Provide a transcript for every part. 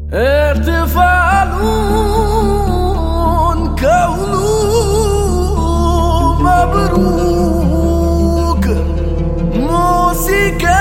احتفال كون مبروك موسيقى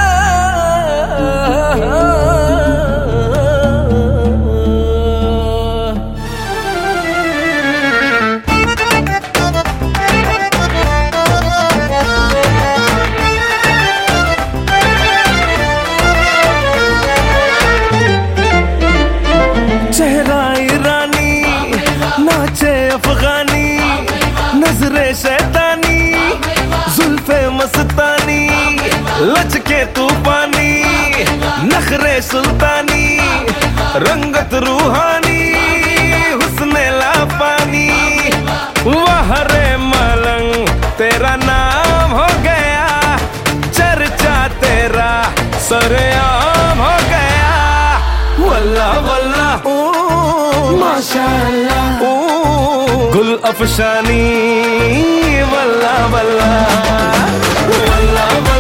चेहरा ईरानी नाचे अफगानी नजरे शैतानी जुल्फे मस्तानी लचके तूफानी नखरे सुल्तानी रंगत रूहानी हुस्ने लापानी वाह रे मलंग तेरा नाम हो गया चर्चा तेरा सरेआम हो गया वल्ला वल्ला माशाअल्लाह गुल अफशानी वल्ला वल्ला वल्ला